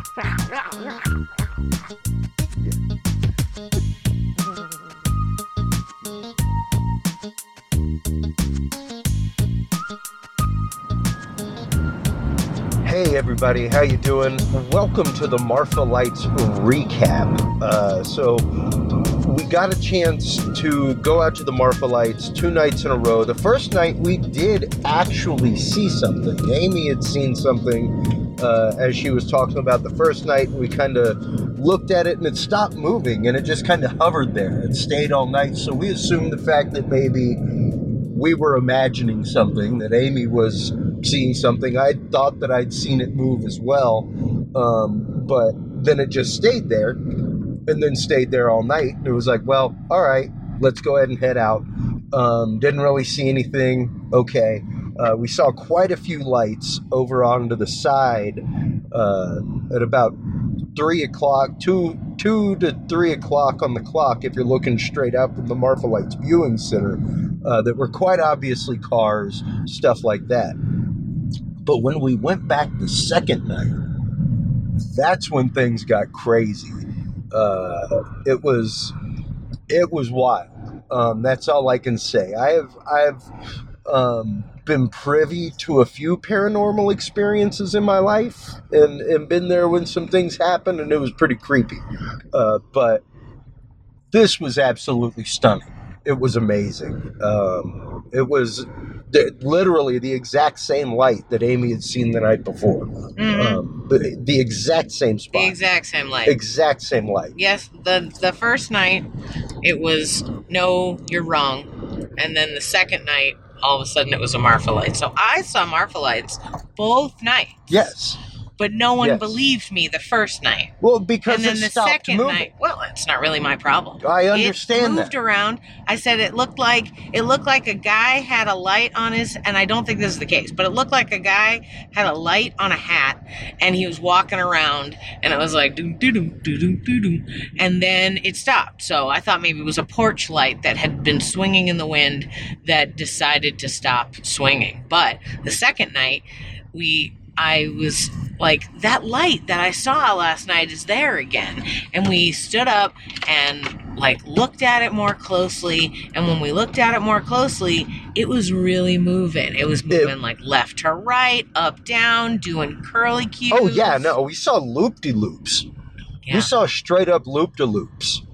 Hey everybody, how you doing? Welcome to the Marfa Lights recap. So we got a chance to go out to the Marfa Lights 2 nights in a row. The first night we did actually see something. Amy had seen something as she was talking about the first night. We kind of looked at it and it stopped moving and it just kind of hovered there. It stayed all night. So we assumed the fact that maybe we were imagining something, that Amy was seeing something. I thought that I'd seen it move as well, but then it just stayed there and then stayed there all night. It was like, well, all right, let's go ahead and head out. Didn't really see anything. Okay. We saw quite a few lights over onto the side at about 3 o'clock, 2 to 3 o'clock on the clock if you're looking straight up from the Marfa Lights viewing center, that were quite obviously cars, stuff like that. But when we went back the second night, that's when things got crazy. It was wild. That's all I can say. I've been privy to a few paranormal experiences in my life and been there when some things happened, and it was pretty creepy. But this was absolutely stunning. It was amazing. It was literally the exact same light that Amy had seen the night before. Mm-hmm. The exact same spot. The exact same light. Exact same light. Yes, the first night, it was, no, you're wrong. And then the second night, all of a sudden it was a Marfa light. So I saw Marfa lights both nights. Yes. But no one believed me the first night. Well, because and then it the stopped second moving. night, well, it's not really my problem. I understand it moved that. around. I said it looked like a guy had a light on his, and I don't think this is the case, but it looked like a guy had a light on a hat, and he was walking around, and it was like doo doo doo doo doo doo doo, and then it stopped. So I thought maybe it was a porch light that had been swinging in the wind that decided to stop swinging. But the second night, I was like, that light that I saw last night is there again. And we stood up and like looked at it more closely. And when we looked at it more closely, it was really moving. It was moving like left to right, up, down, doing curly cues. Oh, yeah, no, we saw loop-de-loops. Yeah. We saw straight up loop-de-loops.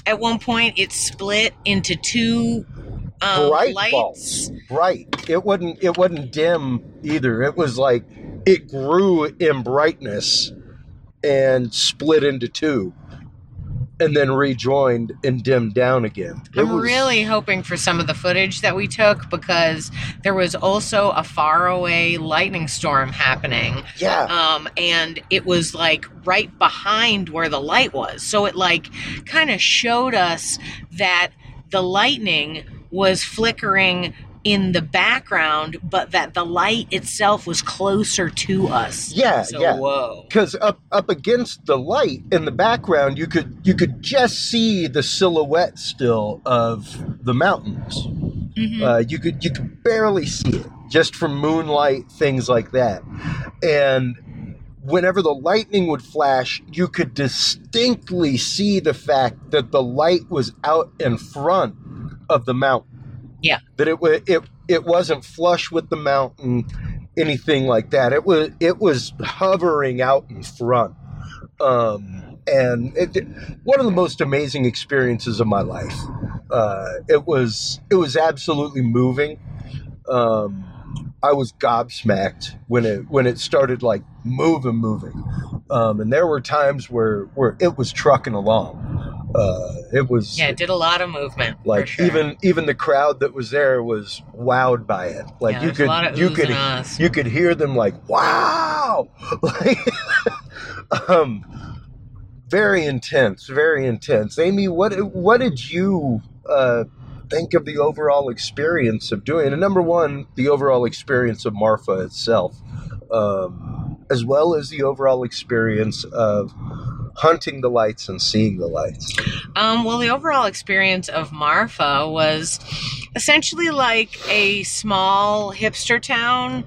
at one point it split into two Bright lights. bulbs. Bright. It wasn't dim either. It was like it grew in brightness and split into two, and then rejoined and dimmed down again. I'm really hoping for some of the footage that we took, because there was also a faraway lightning storm happening. Yeah. And it was like right behind where the light was. So it like kind of showed us that the lightning was flickering in the background, but that the light itself was closer to us. Yeah, so, yeah. Whoa. Because up against the light in the background, you could just see the silhouette still of the mountains. Mm-hmm. You could barely see it just from moonlight, things like that. And whenever the lightning would flash, you could distinctly see the fact that the light was out in front of the mountain. Yeah. That it wasn't flush with the mountain, anything like that. It was hovering out in front. And one of the most amazing experiences of my life. It was absolutely moving. I was gobsmacked when it started like moving. And there were times where it was trucking along. It did a lot of movement. Like, for sure. even the crowd that was there was wowed by it. Like, there's a lot of oohs and ahs. you could hear them like, wow. Like, very intense. Amy, what did you think of the overall experience of doing it? And number one, the overall experience of Marfa itself, as well as the overall experience of hunting the lights and seeing the lights. Well, the overall experience of Marfa was essentially like a small hipster town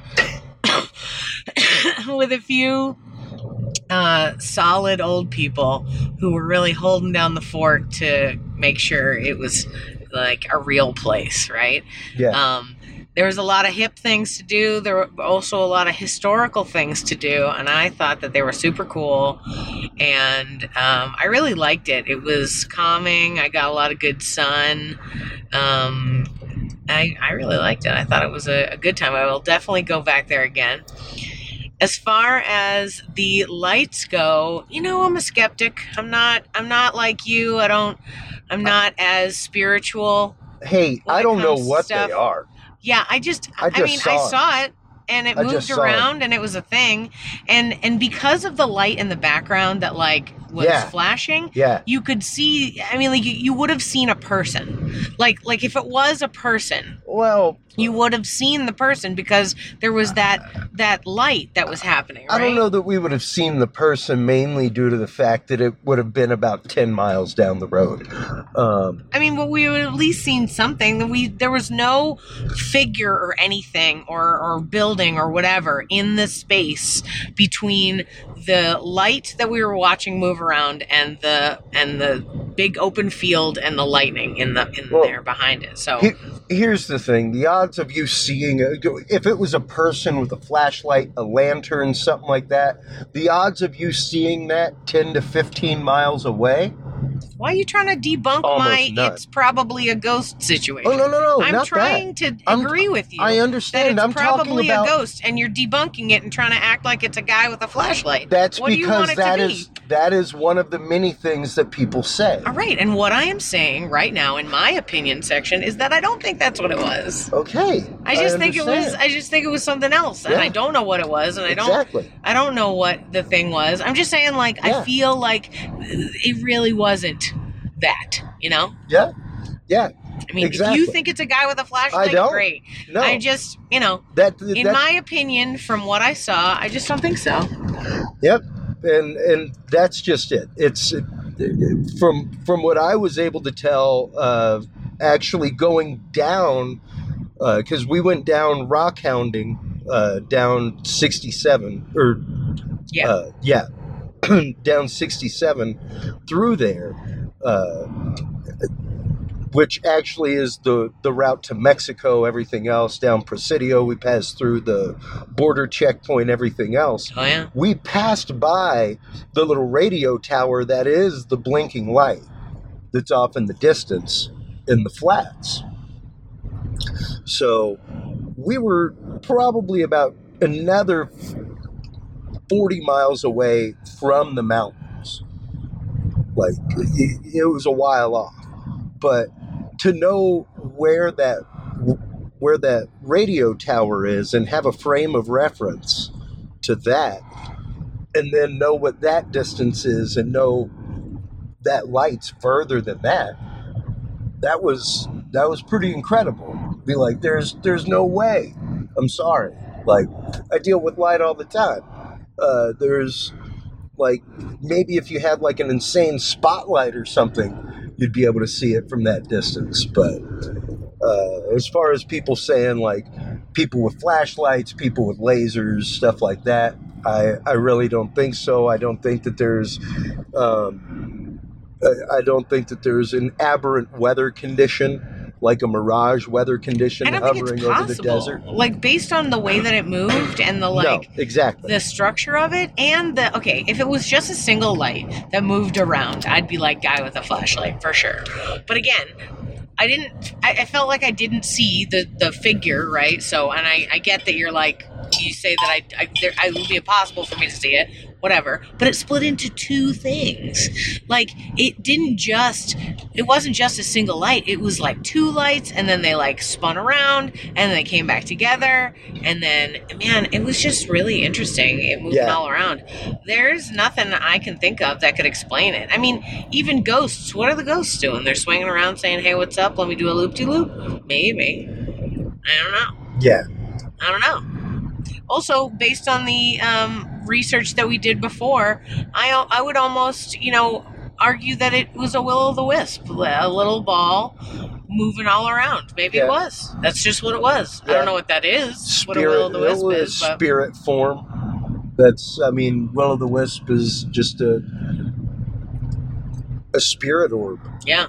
with a few solid old people who were really holding down the fort to make sure it was like a real place, right? Yeah. There was a lot of hip things to do. There were also a lot of historical things to do, and I thought that they were super cool, and I really liked it. It was calming. I got a lot of good sun. I really liked it. I thought it was a good time. I will definitely go back there again. As far as the lights go, I'm a skeptic. I'm not like you. I'm not as spiritual. Hey, I don't know what stuff. They are. Yeah, I saw it and it moved around and it was a thing. And because of the light in the background that like was flashing, you could see, you would have seen a person. Like if it was a person, well, you would have seen the person because there was that light that was happening, right? I don't know that we would have seen the person, mainly due to the fact that it would have been about 10 miles down the road. But we would have at least seen something. There was no figure or anything or building or whatever in the space between the light that we were watching move around and the big open field and the lightning in there behind it. So here's the thing: the odds of you seeing if it was a person with a flashlight, a lantern, something like that, the odds of you seeing that 10 to 15 miles away. Why are you trying to debunk Almost none. It's probably a ghost situation? Oh, no, I'm not trying that. to agree with you. I understand. That I'm it's probably talking about a ghost, and you're debunking it and trying to act like it's a guy with a flashlight. That's what do you want because it to be? that is one of the many things that people say. All right, and what I am saying right now in my opinion section is that I don't think that's what it was. Okay. I just think it was something else, and I don't know what it was, and I don't know what the thing was. I'm just saying, like, I feel like it really wasn't that, Yeah. If you think it's a guy with a flashlight, great. No. I just, in my opinion, from what I saw, I just don't think so. Yep. And that's just it. It's from what I was able to tell, actually going down, because we went down rock hounding, down 67 down 67 through there, which actually is the route to Mexico, everything else, down Presidio. We passed through the border checkpoint, everything else. Oh, yeah? We passed by the little radio tower that is the blinking light. that's off in the distance in the flats. So we were probably about another 40 miles away from the mountains. Like, it was a while off. But to know where that radio tower is and have a frame of reference to that, and then know what that distance is and know that light's further than that was pretty incredible. Be like, there's no way. I'm sorry. Like, I deal with light all the time. There's, like, maybe if you had like an insane spotlight or something, you'd be able to see it from that distance. But as far as people saying, like, people with flashlights, people with lasers, stuff like that, I really don't think so. I don't think that there's an aberrant weather condition, like a mirage weather condition hovering over the desert. Like, based on the way that it moved and the exactly the structure of it, and if it was just a single light that moved around, I'd be like, guy with a flashlight for sure. But again, I felt like I didn't see the figure, right? So, and I get that you're like, you say that it would be impossible for me to see it, whatever, but it split into two things. Like, it wasn't just a single light, it was like two lights, and then they like spun around, and they came back together, and then, man, it was just really interesting. It moved all around. There's nothing I can think of that could explain it. I mean, even ghosts, what are the ghosts doing? They're swinging around saying, hey, what's up? Let me do a loop-de-loop? Maybe. I don't know. Yeah. I don't know. Also, based on the research that we did before, I would almost, argue that it was a will-o'-the-wisp, a little ball moving all around. Maybe it was. That's just what it was. Yeah. I don't know what that is. What a will-o'-the-wisp is. But spirit form. Will-o'-the-wisp is just a spirit orb. Yeah.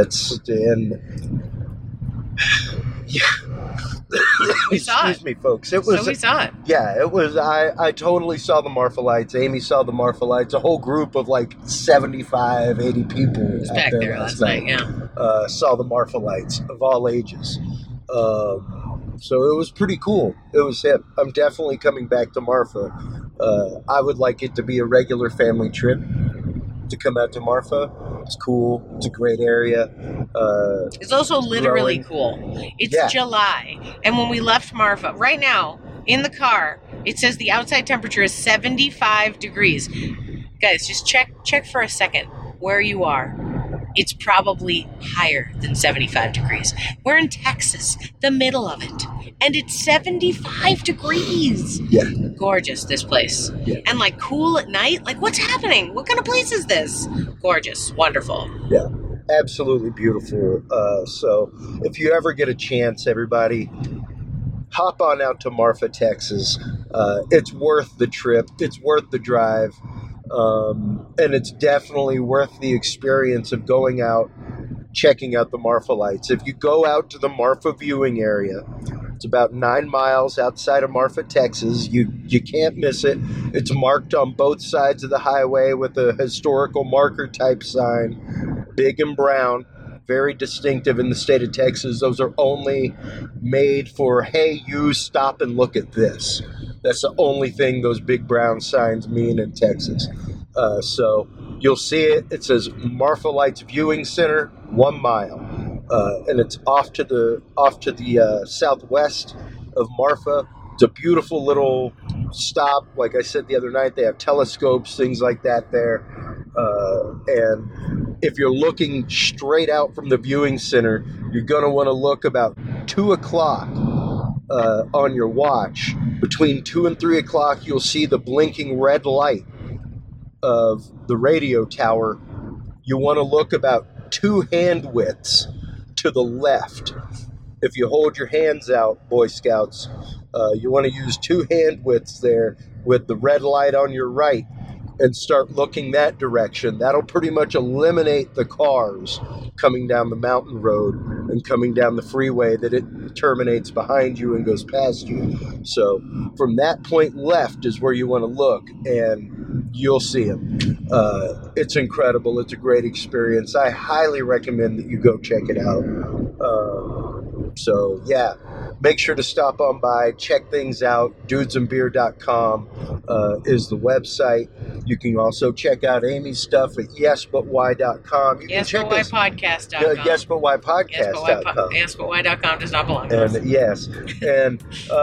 We saw Excuse me, folks. We saw it. Yeah, it was. I totally saw the Marfa lights. Amy saw the Marfa lights. A whole group of like 75, 80 people back there last night. Yeah, saw the Marfa lights of all ages. So it was pretty cool. It was hip. I'm definitely coming back to Marfa. I would like it to be a regular family trip to come out to Marfa. It's cool. It's a great area. It's also literally cool. It's July, and when we left Marfa, right now in the car, it says the outside temperature is 75 degrees. Guys, just check for a second where you are. It's probably higher than 75 degrees. We're in Texas, the middle of it, and it's 75 degrees. Yeah. Gorgeous, this place. Yeah. And like cool at night. Like, what's happening? What kind of place is this? Gorgeous. Wonderful. Yeah. Absolutely beautiful. So if you ever get a chance, everybody, hop on out to Marfa, Texas. It's worth the trip. It's worth the drive. And it's definitely worth the experience of going out, checking out the Marfa lights. If you go out to the Marfa viewing area, it's about 9 miles outside of Marfa, Texas. You can't miss it. It's marked on both sides of the highway with a historical marker type sign, big and brown, very distinctive in the state of Texas. Those are only made for, hey, you stop and look at this. That's the only thing those big brown signs mean in Texas. So you'll see it. It says Marfa Lights Viewing Center, 1 mile. And it's off to the southwest of Marfa. It's a beautiful little stop. Like I said the other night, they have telescopes, things like that there. And if you're looking straight out from the viewing center, you're going to want to look about 2 o'clock on your watch. Between 2 and 3 o'clock, you'll see the blinking red light of the radio tower. You want to look about 2 hand widths to the left. If you hold your hands out, Boy Scouts, you want to use 2 hand widths there with the red light on your right and start looking that direction. That'll pretty much eliminate the cars coming down the mountain road and coming down the freeway that it terminates behind you and goes past you. So from that point left is where you want to look, and you'll see him. It's incredible. It's a great experience. I highly recommend that you go check it out. So yeah, make sure to stop on by, check things out. Dudesandbeer.com is the website. You can also check out Amy's stuff at yesbutwhy.com. You can check us. YesButWhyPodcast.com. Yesbutwhypodcast.com. YesButWhy.com does not belong to us. And yes, and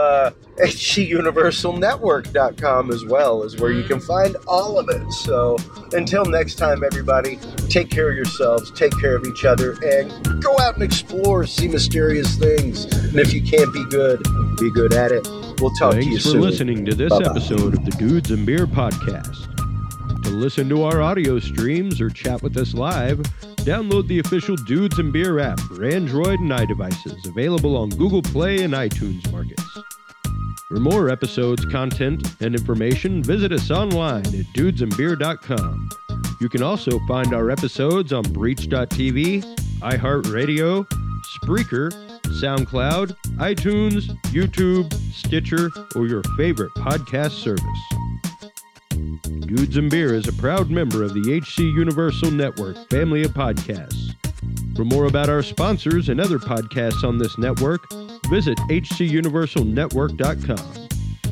HCUniversalNetwork.com as well is where you can find all of it. So until next time, everybody, take care of yourselves, take care of each other, and go out and explore, see mysterious things. And if you can't be good at it. We'll talk to you soon. Thanks for listening to this Bye-bye. episode of the Dudes and Beer Podcast. To listen to our audio streams or chat with us live, download the official Dudes and Beer app for Android and iDevices, available on Google Play and iTunes markets. For more episodes, content, and information, visit us online at dudesandbeer.com. You can also find our episodes on Breach.tv, iHeartRadio, Spreaker, SoundCloud, iTunes, YouTube, Stitcher, or your favorite podcast service. Dudes and Beer is a proud member of the HC Universal Network family of podcasts. For more about our sponsors and other podcasts on this network, visit hcuniversalnetwork.com.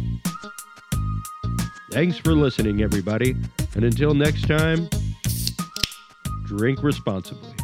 Thanks for listening, everybody, and until next time, drink responsibly.